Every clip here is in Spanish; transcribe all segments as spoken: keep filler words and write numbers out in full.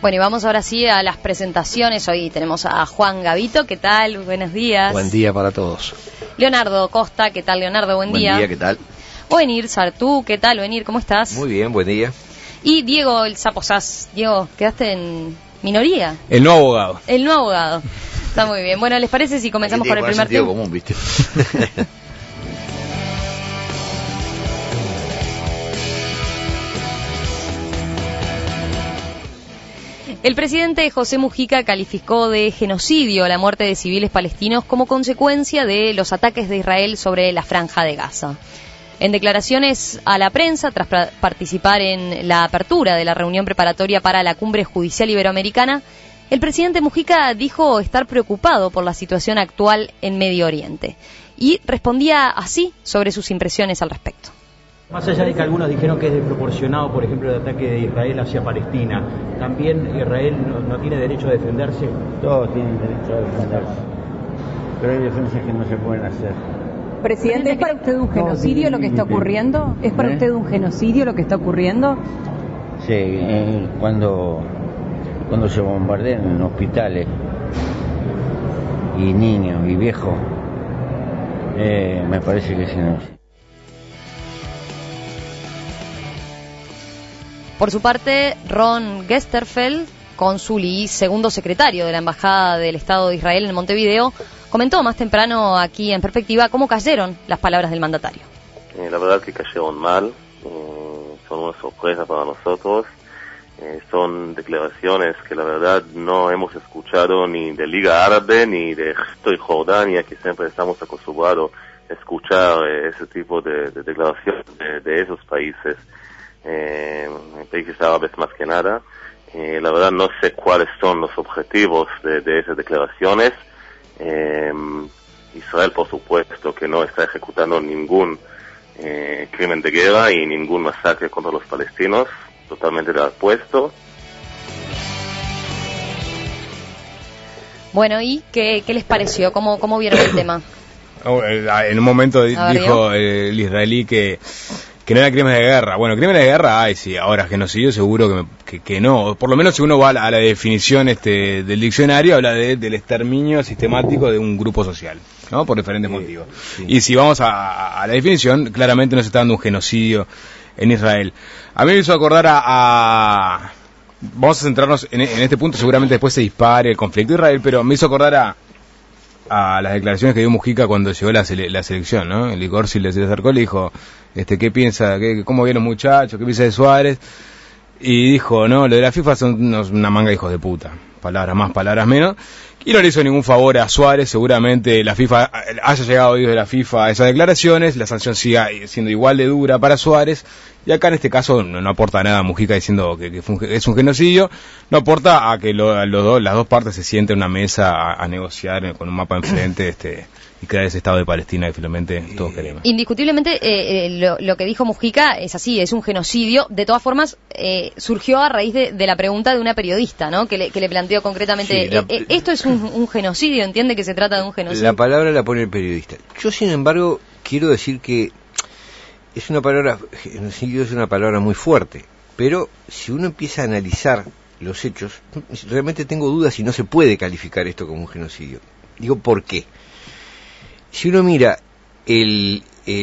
Bueno, y vamos ahora sí a las presentaciones. Hoy tenemos a Juan Gavito, ¿qué tal? Buenos días. Buen día para todos. Leonardo Costa, ¿qué tal, Leonardo? Buen, buen día. Buen día, ¿qué tal? Oenir Sartú, ¿qué tal, Oenir? ¿Cómo estás? Muy bien, buen día. Y Diego el Sapo Sass. Diego, quedaste en minoría. El nuevo abogado. El nuevo abogado. Está muy bien. Bueno, ¿les parece si comenzamos con el primer tema? Común, ¿viste? El presidente José Mujica calificó de genocidio la muerte de civiles palestinos como consecuencia de los ataques de Israel sobre la Franja de Gaza. En declaraciones a la prensa, tras participar en la apertura de la reunión preparatoria para la Cumbre Judicial Iberoamericana, el presidente Mujica dijo estar preocupado por la situación actual en Medio Oriente y respondía así sobre sus impresiones al respecto. Más allá de que algunos dijeron que es desproporcionado, por ejemplo, el ataque de Israel hacia Palestina, ¿también Israel no, no tiene derecho a defenderse? Todos tienen derecho a defenderse, pero hay defensas que no se pueden hacer. Presidente, ¿es para usted un genocidio lo que está ocurriendo? ¿Es para usted un genocidio lo que está ocurriendo? Sí, eh, cuando, cuando se bombardean hospitales y niños y viejos, eh, me parece que es genocidio. Por su parte, Ron Gesterfeld, cónsul y segundo secretario de la Embajada del Estado de Israel en Montevideo, comentó más temprano aquí en Perspectiva cómo cayeron las palabras del mandatario. Eh, la verdad que cayeron mal, eh, son una sorpresa para nosotros, eh, son declaraciones que la verdad no hemos escuchado ni de Liga Árabe ni de Egipto y Jordania, que siempre estamos acostumbrados a escuchar eh, ese tipo de, de declaraciones de, de esos países. Eh, países árabes más que nada. Eh, la verdad no sé cuáles son los objetivos de, de esas declaraciones. Eh, Israel, por supuesto, que no está ejecutando ningún eh, crimen de guerra y ningún masacre contra los palestinos, totalmente de apuesto. Bueno, ¿y qué, qué les pareció? ¿Cómo, cómo vieron el tema? En un momento dijo el israelí que que no era crímenes de guerra. Bueno, crímenes de guerra hay, sí. Ahora, genocidio seguro que, me, que, que no. Por lo menos si uno va a la, a la definición este del diccionario, habla de, del exterminio sistemático de un grupo social, ¿no? Por diferentes sí, motivos. Sí. Y si vamos a, a la definición, claramente no se está dando un genocidio en Israel. A mí me hizo acordar a... a vamos a centrarnos en, en este punto, seguramente después se dispare el conflicto de Israel, pero me hizo acordar a... a las declaraciones que dio Mujica cuando llegó la, sele, la selección, ¿no? El Igorsi le, se le acercó y le dijo, este, ¿qué piensa? Qué, ¿Cómo vienen los muchachos? ¿Qué piensa de Suárez? Y dijo, no, lo de la FIFA son unos, una manga de hijos de puta. Palabras más, palabras menos. Y no le hizo ningún favor a Suárez. Seguramente la FIFA haya llegado a oídos de la FIFA a esas declaraciones. La sanción siga siendo igual de dura para Suárez. Y acá en este caso no, no aporta nada a Mujica diciendo que, que fue un, es un genocidio. No aporta a que lo, los dos, las dos partes se sienten en una mesa a, a negociar con un mapa enfrente este, y crear ese Estado de Palestina que finalmente todos queremos. Indiscutiblemente eh, eh, lo, lo que dijo Mujica es así, es un genocidio. De todas formas, eh, surgió a raíz de, de la pregunta de una periodista, ¿no? Que le, que le planteó concretamente, sí, la, eh, ¿esto es un, un genocidio? ¿Entiende que se trata de un genocidio? La palabra la pone el periodista. Yo, sin embargo, quiero decir que es una palabra, genocidio es una palabra muy fuerte, pero si uno empieza a analizar los hechos, realmente tengo dudas si no se puede calificar esto como un genocidio. Digo, ¿por qué? Si uno mira el,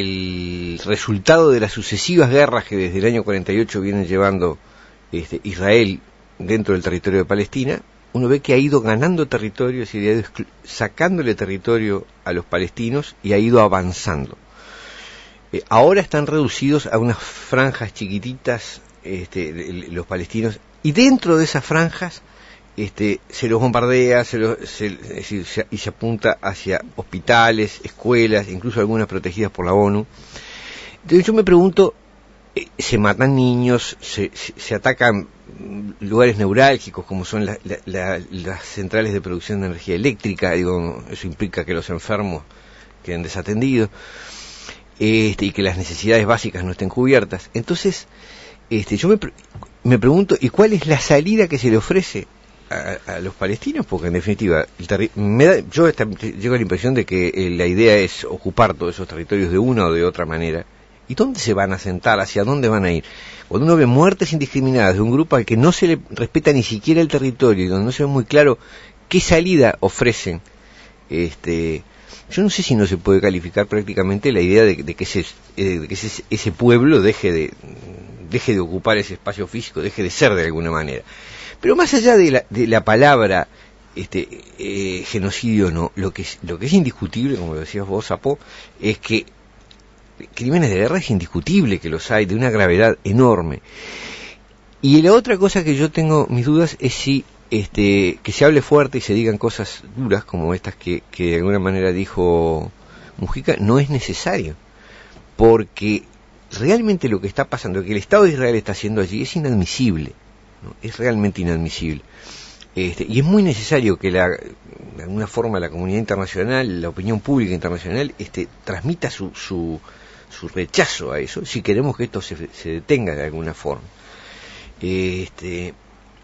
el resultado de las sucesivas guerras que desde el año cuarenta y ocho vienen llevando este, Israel dentro del territorio de Palestina, uno ve que ha ido ganando territorio, es decir, ha ido sacándole territorio a los palestinos y ha ido avanzando. Eh, ahora están reducidos a unas franjas chiquititas este, de, de, los palestinos, y dentro de esas franjas este, se los bombardea se los, se, es decir, se, y se apunta hacia hospitales, escuelas, incluso algunas protegidas por la ONU. Entonces yo me pregunto, eh, se matan niños, se, se, se atacan lugares neurálgicos como son la, la, la, las centrales de producción de energía eléctrica, digo, eso implica que los enfermos queden desatendidos. Este, y que las necesidades básicas no estén cubiertas. Entonces, este, yo me, me pregunto, ¿y cuál es la salida que se le ofrece a, a los palestinos? Porque en definitiva, el terri- me da, yo esta, llego a la impresión de que eh, la idea es ocupar todos esos territorios de una o de otra manera, ¿Y dónde se van a sentar? ¿Hacia dónde van a ir? Cuando uno ve muertes indiscriminadas de un grupo al que no se le respeta ni siquiera el territorio y donde no se ve muy claro qué salida ofrecen, este, yo no sé si no se puede calificar prácticamente la idea de, de que, ese, de que ese, ese pueblo deje de, deje de ocupar ese espacio físico, deje de ser de alguna manera. Pero más allá de la, de la palabra este, eh, genocidio, no, lo que, es, lo que es indiscutible, como lo decías vos, Sapo, es que crímenes de guerra es indiscutible que los hay, de una gravedad enorme. Y la otra cosa que yo tengo mis dudas es si este, que se hable fuerte y se digan cosas duras como estas que, que de alguna manera dijo Mujica, no es necesario, porque realmente lo que está pasando, lo que el Estado de Israel está haciendo allí es inadmisible, ¿no? Es realmente inadmisible. Este, y es muy necesario que la, de alguna forma la comunidad internacional, la opinión pública internacional, este, transmita su, su, su rechazo a eso, si queremos que esto se, se detenga de alguna forma. Este,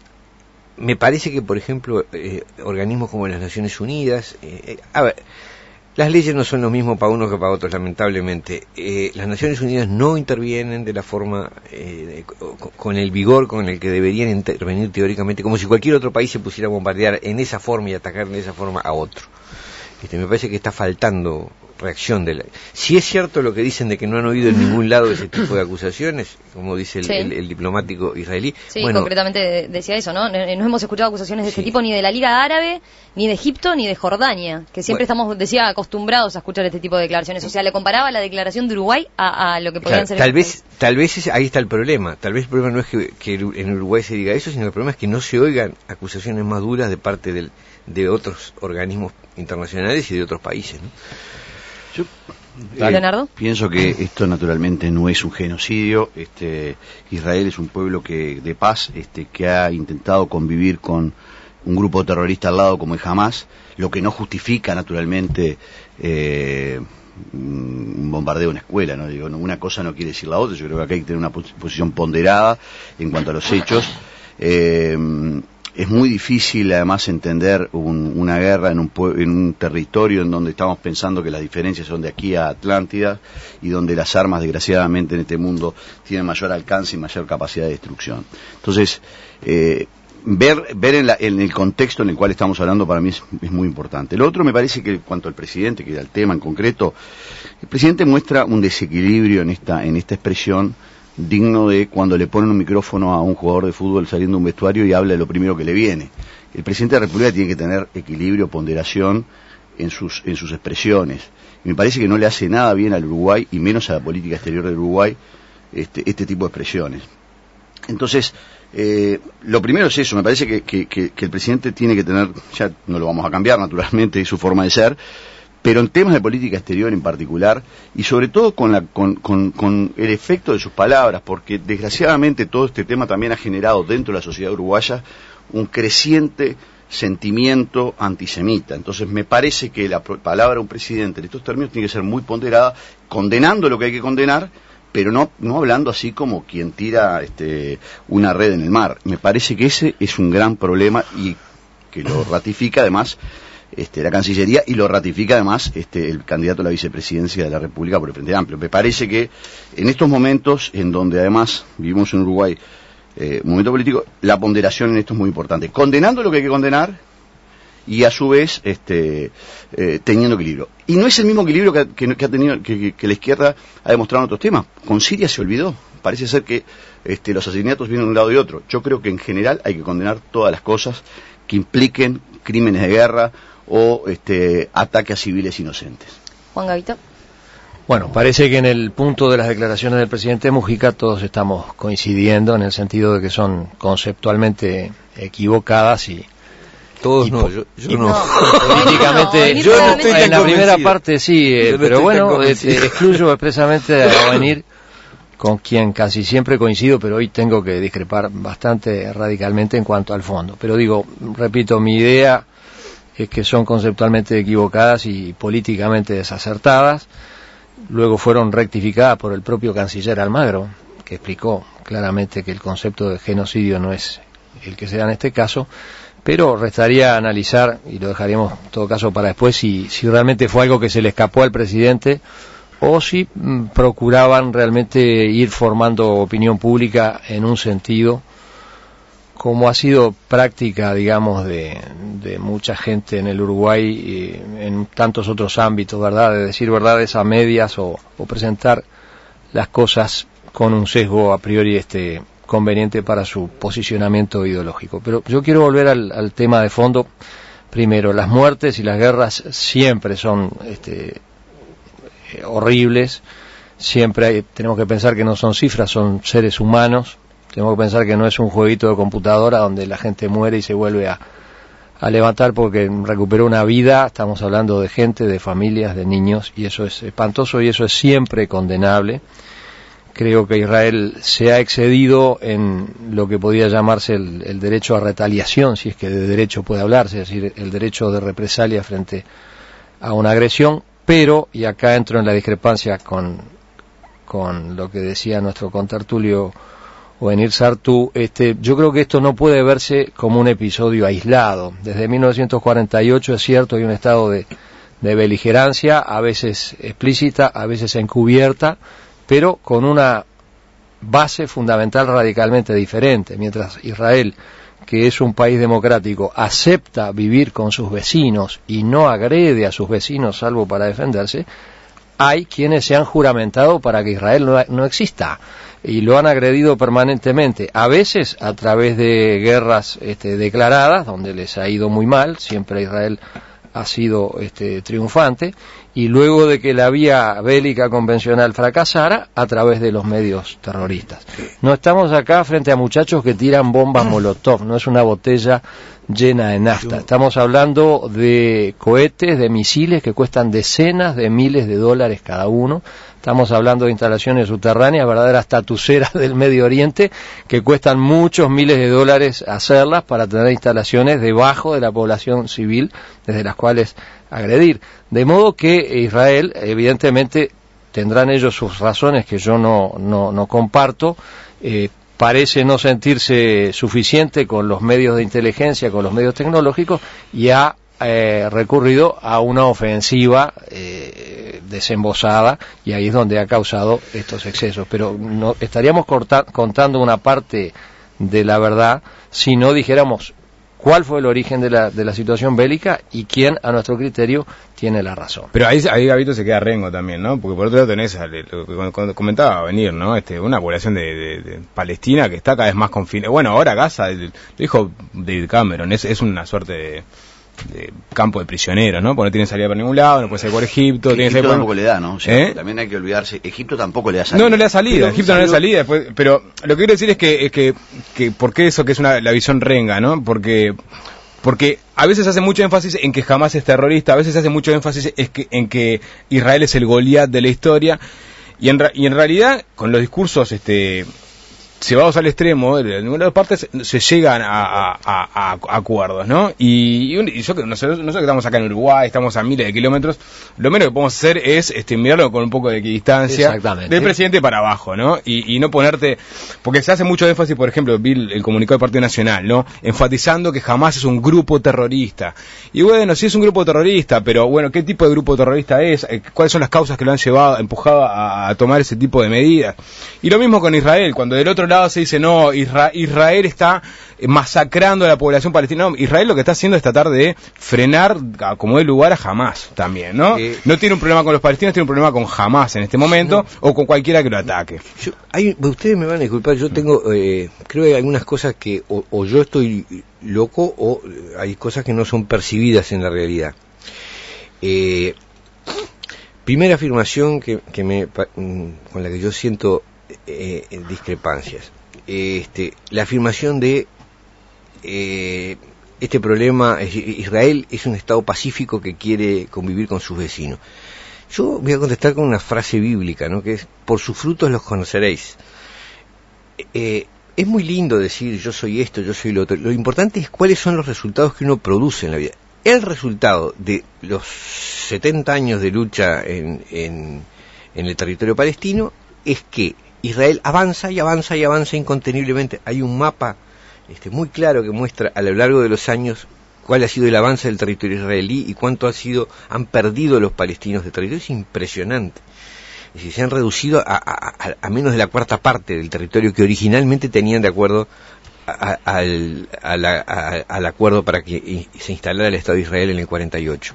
me parece que, por ejemplo, eh, organismos como las Naciones Unidas, eh, eh, a ver, las leyes no son lo mismo para unos que para otros, lamentablemente. Eh, las Naciones Unidas no intervienen de la forma, eh, de, con el vigor con el que deberían intervenir teóricamente, como si cualquier otro país se pusiera a bombardear en esa forma y atacar de esa forma a otro. Este, me parece que está faltando reacción de la... Si es cierto lo que dicen de que no han oído en ningún lado ese tipo de acusaciones, como dice el, sí. el, el diplomático israelí. Sí, bueno, concretamente decía eso, ¿no? No hemos escuchado acusaciones de sí. este tipo ni de la Liga Árabe, ni de Egipto, ni de Jordania, que siempre bueno. estamos, decía, acostumbrados a escuchar este tipo de declaraciones. O sea, le comparaba la declaración de Uruguay a, a lo que podrían claro, ser... Tal vez, tal vez es, ahí está el problema. Tal vez el problema no es que, que en Uruguay se diga eso, sino el problema es que no se oigan acusaciones más duras de parte del, de otros organismos internacionales y de otros países, ¿no? Yo eh, pienso que esto naturalmente no es un genocidio. Este, Israel es un pueblo que de paz, este, que ha intentado convivir con un grupo terrorista al lado como es Hamas, lo que no justifica naturalmente eh, un bombardeo a una escuela, ¿no? Digo, una cosa no quiere decir la otra. Yo creo que acá hay que tener una posición ponderada en cuanto a los hechos. Eh, Es muy difícil, además, entender un, una guerra en un, en un territorio en donde estamos pensando que las diferencias son de aquí a Atlántida y donde las armas, desgraciadamente, en este mundo tienen mayor alcance y mayor capacidad de destrucción. Entonces, eh, ver, ver en, la, en el contexto en el cual estamos hablando para mí es, es muy importante. Lo otro me parece que, en cuanto al presidente, que era el tema en concreto, el presidente muestra un desequilibrio en esta, en esta expresión digno de cuando le ponen un micrófono a un jugador de fútbol saliendo de un vestuario y habla de lo primero que le viene. El presidente de la República tiene que tener equilibrio, ponderación en sus, en sus expresiones. Y me parece que no le hace nada bien al Uruguay, y menos a la política exterior del Uruguay, este, este tipo de expresiones. Entonces, eh, lo primero es eso, me parece que, que, que, que el presidente tiene que tener, ya no lo vamos a cambiar naturalmente, su forma de ser, pero en temas de política exterior en particular, y sobre todo con, la, con, con, con el efecto de sus palabras, porque desgraciadamente todo este tema también ha generado dentro de la sociedad uruguaya un creciente sentimiento antisemita. Entonces me parece que la palabra de un presidente en estos términos tiene que ser muy ponderada, condenando lo que hay que condenar, pero no, no hablando así como quien tira este, una red en el mar. Me parece que ese es un gran problema y que lo ratifica además Este, la Cancillería, y lo ratifica además este, el candidato a la vicepresidencia de la República por el Frente Amplio. Me parece que en estos momentos, en donde además vivimos en Uruguay eh, un momento político, la ponderación en esto es muy importante, condenando lo que hay que condenar y a su vez este, eh, teniendo equilibrio. Y no es el mismo equilibrio que, que, que ha tenido que, que la izquierda ha demostrado en otros temas. Con Siria se olvidó. Parece ser que este, los asesinatos vienen de un lado y otro. Yo creo que en general hay que condenar todas las cosas que impliquen crímenes de guerra o este, ataque a civiles inocentes. Juan Gavito. Bueno, parece que en el punto de las declaraciones del presidente Mujica todos estamos coincidiendo en el sentido de que son conceptualmente equivocadas y todos y no, yo, yo y no. Políticamente, no, yo no estoy en la primera convencido. parte sí, eh, no pero bueno, este, excluyo expresamente a venir con quien casi siempre coincido, pero hoy tengo que discrepar bastante radicalmente en cuanto al fondo. Pero digo, repito, mi idea es que son conceptualmente equivocadas y políticamente desacertadas. Luego fueron rectificadas por el propio canciller Almagro, que explicó claramente que el concepto de genocidio no es el que se da en este caso, pero restaría analizar, y lo dejaríamos en todo caso para después, si, si realmente fue algo que se le escapó al presidente o si mm, procuraban realmente ir formando opinión pública en un sentido, como ha sido práctica, digamos, de, de mucha gente en el Uruguay y en tantos otros ámbitos, ¿verdad?, de decir verdades a medias o, o presentar las cosas con un sesgo a priori este conveniente para su posicionamiento ideológico. Pero yo quiero volver al, al tema de fondo. Primero, las muertes y las guerras siempre son este, horribles, siempre hay, tenemos que pensar que no son cifras, son seres humanos. Tenemos que pensar que no es un jueguito de computadora donde la gente muere y se vuelve a, a levantar porque recuperó una vida. Estamos hablando de gente, de familias, de niños, y eso es espantoso y eso es siempre condenable. Creo que Israel se ha excedido en lo que podría llamarse el, el derecho a retaliación, si es que de derecho puede hablarse, es decir, el derecho de represalia frente a una agresión, pero, y acá entro en la discrepancia con, con lo que decía nuestro contertulio Ovenir Sartú, este, yo creo que esto no puede verse como un episodio aislado. Desde mil novecientos cuarenta y ocho es cierto, hay un estado de, de beligerancia, a veces explícita, a veces encubierta, pero con una base fundamental radicalmente diferente. Mientras Israel, que es un país democrático, acepta vivir con sus vecinos y no agrede a sus vecinos salvo para defenderse, hay quienes se han juramentado para que Israel no, no exista y lo han agredido permanentemente, a veces a través de guerras este, declaradas, donde les ha ido muy mal, siempre Israel ha sido este, triunfante, y luego de que la vía bélica convencional fracasara, a través de los medios terroristas. No estamos acá frente a muchachos que tiran bombas molotov, no es una botella llena de nafta. Estamos hablando de cohetes, de misiles que cuestan decenas de miles de dólares cada uno. Estamos hablando de instalaciones subterráneas, verdaderas tatuceras del Medio Oriente, que cuestan muchos miles de dólares hacerlas para tener instalaciones debajo de la población civil, desde las cuales agredir. De modo que Israel, evidentemente, tendrán ellos sus razones que yo no, no, no comparto, eh, parece no sentirse suficiente con los medios de inteligencia, con los medios tecnológicos, y ha eh, recurrido a una ofensiva eh, desembosada, y ahí es donde ha causado estos excesos. Pero no estaríamos corta, contando una parte de la verdad si no dijéramos cuál fue el origen de la, de la situación bélica y quién, a nuestro criterio, tiene la razón. Pero ahí, ahí Gabito, se queda rengo también, ¿no? Porque por otro lado tenés, lo que comentaba venir, ¿no? Este, una población de, de, de Palestina que está cada vez más confinada. Bueno, ahora Gaza, lo dijo David Cameron, es, es una suerte de, de campo de prisioneros, ¿no? Porque no tienen salida por ningún lado, no puede salir por Egipto. Egipto tiene tampoco por... le da, ¿no? O sea, ¿Eh? También hay que olvidarse, Egipto tampoco le da salida. No, no le da salida, pero Egipto no le da salida, después, pero lo que quiero decir es que, es que, que ¿por qué eso que es una, la visión renga, ¿no? Porque... Porque a veces se hace mucho énfasis en que Hamás es terrorista, a veces se hace mucho énfasis es que, en que Israel es el Goliat de la historia, y en, y en realidad, con los discursos este, llevados al extremo, de ninguna de las partes se llegan a, a, a, a acuerdos, ¿no? Y, y yo que nosotros, nosotros que estamos acá en Uruguay, estamos a miles de kilómetros, lo menos que podemos hacer es este, mirarlo con un poco de distancia del presidente para abajo, ¿no? Y, y no ponerte, porque se hace mucho énfasis, por ejemplo, vi el, el comunicado del Partido Nacional, ¿no? Enfatizando que Hamás es un grupo terrorista. Y bueno, sí es un grupo terrorista, pero bueno, ¿qué tipo de grupo terrorista es? ¿Cuáles son las causas que lo han llevado, empujado a, a tomar ese tipo de medidas? Y lo mismo con Israel, cuando del otro lado se dice, no, Isra- Israel está masacrando a la población palestina. No, Israel lo que está haciendo es tratar de frenar, a como dé lugar, a Hamás también, ¿no? Eh, no tiene un problema con los palestinos, tiene un problema con Hamás en este momento, no, o con cualquiera que lo ataque. Yo, hay, ustedes me van a disculpar, yo tengo, eh, creo que hay algunas cosas que o, o yo estoy loco o hay cosas que no son percibidas en la realidad. Eh, primera afirmación que, que me, con la que yo siento eh, discrepancias. Este, la afirmación de eh, este problema, Israel es un estado pacífico que quiere convivir con sus vecinos. Yo voy a contestar con una frase bíblica, ¿no? Que es, por sus frutos los conoceréis. Eh, es muy lindo decir yo soy esto, yo soy lo otro. Lo importante es cuáles son los resultados que uno produce en la vida. El resultado de los setenta años de lucha en, en, en el territorio palestino es que Israel avanza y avanza y avanza inconteniblemente. Hay un mapa este, muy claro que muestra a lo largo de los años cuál ha sido el avance del territorio israelí y cuánto ha sido han perdido los palestinos de territorio. Es impresionante. Es decir, se han reducido a, a, a menos de la cuarta parte del territorio que originalmente tenían de acuerdo a, a, al, a la, a, al acuerdo para que se instalara el Estado de Israel en el cuarenta y ocho.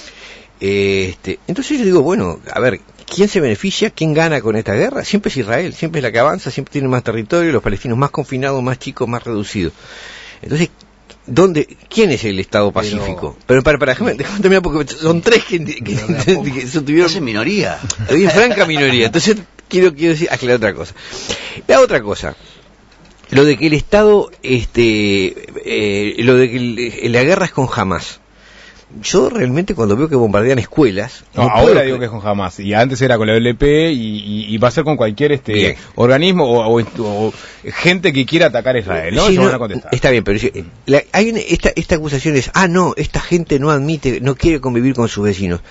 Este, entonces yo digo, bueno, a ver, ¿quién se beneficia? ¿Quién gana con esta guerra? Siempre es Israel, siempre es la que avanza, siempre tiene más territorio, los palestinos más confinados, más chicos, más reducidos. Entonces, ¿dónde, quién es el Estado pacífico? Pero, pero para, para, déjame, déjame terminar porque son tres que, que, que, que, que tuvieron... Es minoría. En franca minoría. Entonces, quiero, quiero decir, aclarar otra cosa. La otra cosa, lo de que el Estado, este, eh, lo de que el, la guerra es con Hamas. Yo realmente cuando veo que bombardean escuelas... No, no ahora digo que es con Hamas, y antes era con la O L P y, y, y va a ser con cualquier este organismo o, o, o gente que quiera atacar a Israel, ¿no? Sí, no, van a contestar. Está bien, pero la, hay una, esta, esta acusación es, ah, no, esta gente no admite, no quiere convivir con sus vecinos.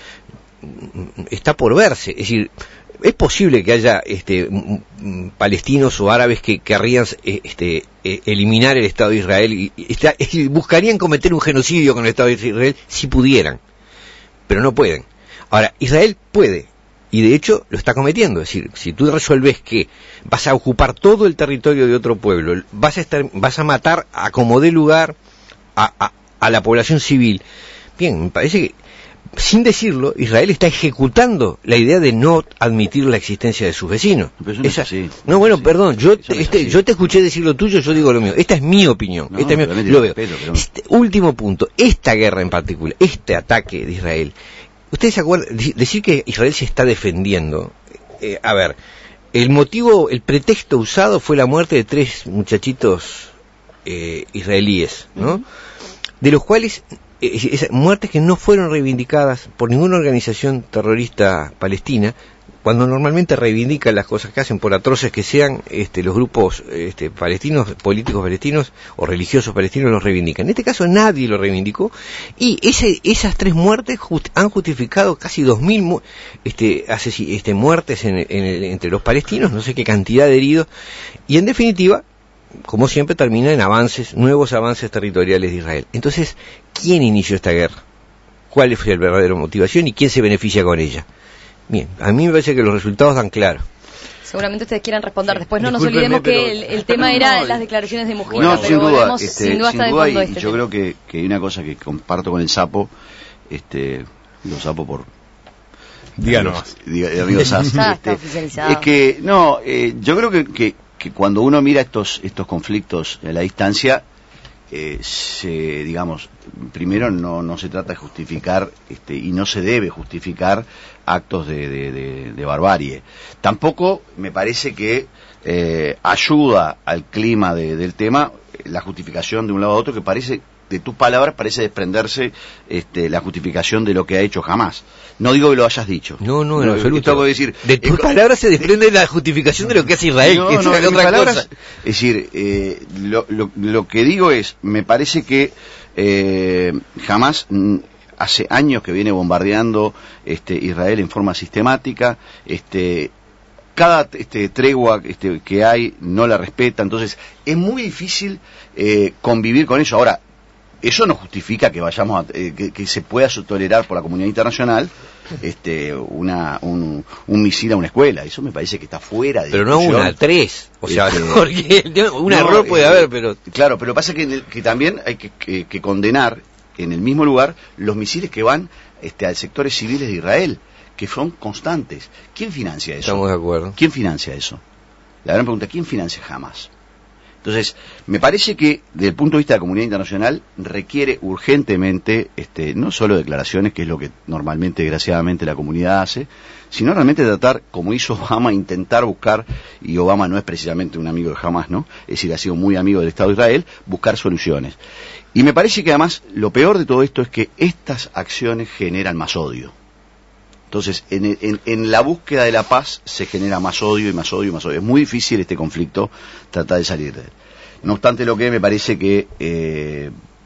Está por verse, es decir... Es posible que haya este, palestinos o árabes que querrían este, eliminar el Estado de Israel y, y, y buscarían cometer un genocidio con el Estado de Israel si pudieran, pero no pueden. Ahora, Israel puede, y de hecho lo está cometiendo. Es decir, si tú resuelves que vas a ocupar todo el territorio de otro pueblo, vas a, estar, vas a matar a como dé lugar a, a, a la población civil, bien, me parece que sin decirlo, Israel está ejecutando la idea de no admitir la existencia de sus vecinos. Pero eso no, Esa, es así. no bueno, sí. perdón, yo te, este, yo te escuché decir lo tuyo, yo digo lo mío. Esta es mi opinión. No, esta es mi, lo veo. Respeto, pero... este, último punto, esta guerra en particular, este ataque de Israel. ¿Ustedes se acuerdan? Decir que Israel se está defendiendo. Eh, a ver, el motivo, el pretexto usado fue la muerte de tres muchachitos eh, israelíes, ¿no? Uh-huh. De los cuales... esas muertes que no fueron reivindicadas por ninguna organización terrorista palestina, cuando normalmente reivindican las cosas que hacen, por atroces que sean, este, los grupos este, palestinos, políticos palestinos o religiosos palestinos los reivindican. En este caso nadie lo reivindicó y ese, esas tres muertes just, han justificado casi dos mil mu este, este, muertes en, en el, entre los palestinos, no sé qué cantidad de heridos, y en definitiva, como siempre, termina en avances, nuevos avances territoriales de Israel. Entonces, ¿quién inició esta guerra? ¿Cuál fue la verdadera motivación y quién se beneficia con ella? Bien, a mí me parece que los resultados dan claro. Seguramente ustedes quieran responder. Después no Discúlpenme, nos olvidemos pero... que el, el tema era no, las declaraciones de Mujica, no, pero sin duda, volvemos este, sin duda hasta sin de duda fondo y, este yo tema. creo que, que hay una cosa que comparto con el Sapo, este, los Sapo por... Díganos. Amigos, este, está oficializado. Es que, no, eh, yo creo que, que, que cuando uno mira estos, estos conflictos a la distancia, eh, se, digamos, primero no, no se trata de justificar, este, y no se debe justificar actos de, de, de, de barbarie. Tampoco me parece que eh, ayuda al clima de, del tema la justificación de un lado a otro, que parece, de tus palabras, parece desprenderse este, la justificación de lo que ha hecho jamás. No digo que lo hayas dicho. No, no, en no, absoluto. Decir, de tus eh, palabras se desprende de, la justificación de lo que hace Israel. No, que no, es de otra palabras, cosa. Es decir, eh, lo, lo, lo que digo es, me parece que eh, jamás... hace años que viene bombardeando este, Israel en forma sistemática, este, cada este, tregua este, que hay no la respeta, entonces es muy difícil eh, convivir con ello. Ahora, eso no justifica que vayamos a, eh, que, que se pueda tolerar por la comunidad internacional este, una, un, un misil a una escuela. Eso me parece que está fuera de pero no discusión. una, a tres. O sea, este, porque un no, error puede eh, haber, pero... Claro, pero pasa que, que también hay que, que, que condenar en el mismo lugar los misiles que van este, a sectores civiles de Israel, que son constantes. ¿Quién financia eso? Estamos de acuerdo. ¿Quién financia eso? La gran pregunta, ¿quién financia Hamas? Entonces, me parece que desde el punto de vista de la comunidad internacional requiere urgentemente, este, no solo declaraciones, que es lo que normalmente, desgraciadamente, la comunidad hace, sino realmente tratar, como hizo Obama, intentar buscar, y Obama no es precisamente un amigo de Hamas, ¿no? Es decir, ha sido muy amigo del Estado de Israel, buscar soluciones. Y me parece que además lo peor de todo esto es que estas acciones generan más odio. Entonces, en, en, en la búsqueda de la paz se genera más odio y más odio y más odio. Es muy difícil este conflicto tratar de salir de él. No obstante lo que me parece que, eh,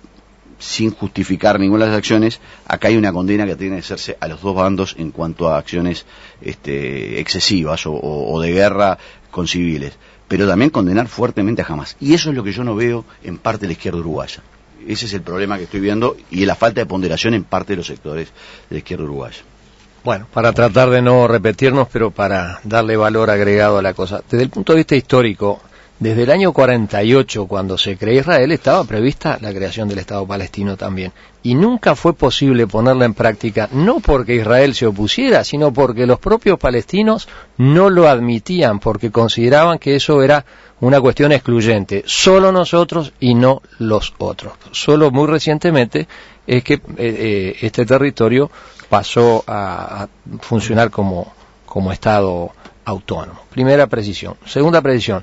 sin justificar ninguna de las acciones, acá hay una condena que tiene que hacerse a los dos bandos en cuanto a acciones este, excesivas o, o, o de guerra con civiles. Pero también condenar fuertemente a Hamas. Y eso es lo que yo no veo en parte de la izquierda uruguaya. Ese es el problema que estoy viendo y la falta de ponderación en parte de los sectores de la izquierda uruguaya. Bueno, para tratar de no repetirnos, pero para darle valor agregado a la cosa. Desde el punto de vista histórico, desde el año cuarenta y ocho, cuando se creó Israel, estaba prevista la creación del Estado palestino también. Y nunca fue posible ponerla en práctica, no porque Israel se opusiera, sino porque los propios palestinos no lo admitían, porque consideraban que eso era una cuestión excluyente. Solo nosotros y no los otros. Solo muy recientemente es que eh, eh, este territorio pasó a, a funcionar como, como Estado autónomo. Primera precisión. Segunda precisión.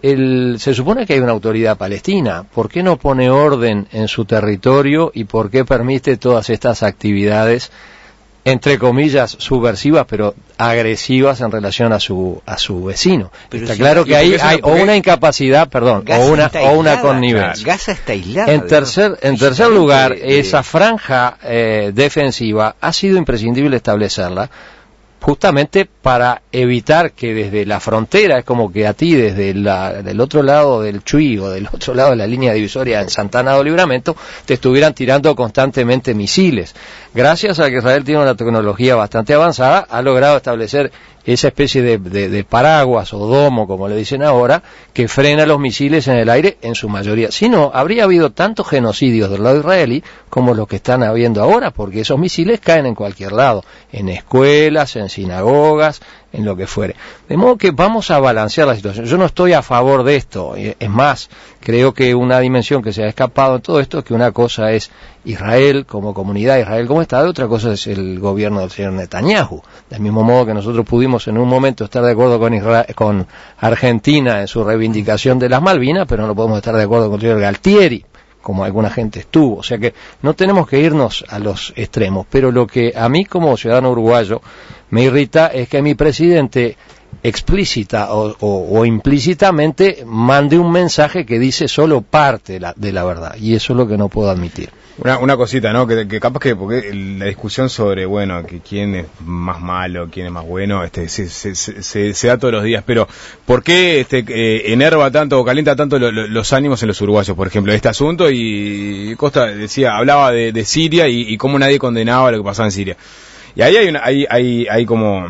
El, se supone que hay una autoridad palestina. ¿Por qué no pone orden en su territorio y por qué permite todas estas actividades, entre comillas, subversivas, pero agresivas en relación a su a su vecino? Pero está si claro que ahí hay o una incapacidad, perdón, o una o una connivencia. Gaza está aislada. En tercer en tercer lugar, de, esa franja eh, defensiva ha sido imprescindible establecerla, justamente para evitar que desde la frontera, es como que a ti desde la, del otro lado del Chuy o del otro lado de la línea divisoria en Santana do Livramento, te estuvieran tirando constantemente misiles. Gracias a que Israel tiene una tecnología bastante avanzada, ha logrado establecer esa especie de, de, de paraguas o domo, como le dicen ahora, que frena los misiles en el aire en su mayoría. Si no, habría habido tantos genocidios del lado israelí como los que están habiendo ahora, porque esos misiles caen en cualquier lado, en escuelas, en sinagogas, en lo que fuere. De modo que vamos a balancear la situación. Yo no estoy a favor de esto, es más, creo que una dimensión que se ha escapado en todo esto es que una cosa es Israel como comunidad, Israel como Estado, y otra cosa es el gobierno del señor Netanyahu. Del mismo modo que nosotros pudimos en un momento estar de acuerdo con Israel, con Argentina en su reivindicación de las Malvinas, pero no podemos estar de acuerdo con el señor Galtieri, como alguna gente estuvo. O sea que no tenemos que irnos a los extremos, pero lo que a mí como ciudadano uruguayo me irrita es que mi presidente explícita o, o, o implícitamente mande un mensaje que dice solo parte de la, de la verdad, y eso es lo que no puedo admitir. Una, una cosita, ¿no? Que, que capaz que porque la discusión sobre, bueno, que quién es más malo, quién es más bueno, este, se, se, se, se da todos los días, pero ¿por qué este, eh, enerva tanto o calienta tanto lo, lo, los ánimos en los uruguayos, por ejemplo, de este asunto? Y Costa decía, hablaba de, de Siria y, y cómo nadie condenaba lo que pasaba en Siria. Y ahí hay una, hay, hay, hay como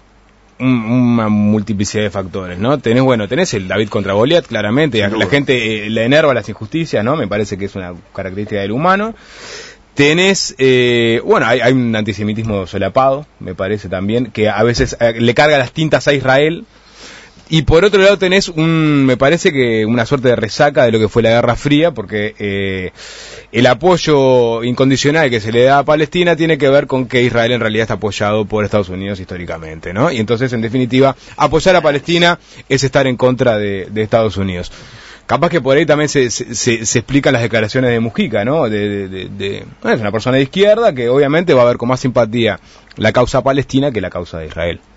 una multiplicidad de factores, ¿no? Tenés, bueno, tenés el David contra Goliat, claramente, la gente eh, le enerva las injusticias, ¿no? Me parece que es una característica del humano. Tenés, eh, bueno, hay, hay un antisemitismo solapado, me parece también, que a veces eh, le carga las tintas a Israel. Y por otro lado tenés un, me parece que una suerte de resaca de lo que fue la Guerra Fría, porque eh, el apoyo incondicional que se le da a Palestina tiene que ver con que Israel en realidad está apoyado por Estados Unidos históricamente, ¿no? Y entonces, en definitiva, apoyar a Palestina es estar en contra de, de Estados Unidos. Capaz que por ahí también se, se, se explican las declaraciones de Mujica, ¿no? De, de, de, de, bueno, es una persona de izquierda que obviamente va a ver con más simpatía la causa palestina que la causa de Israel.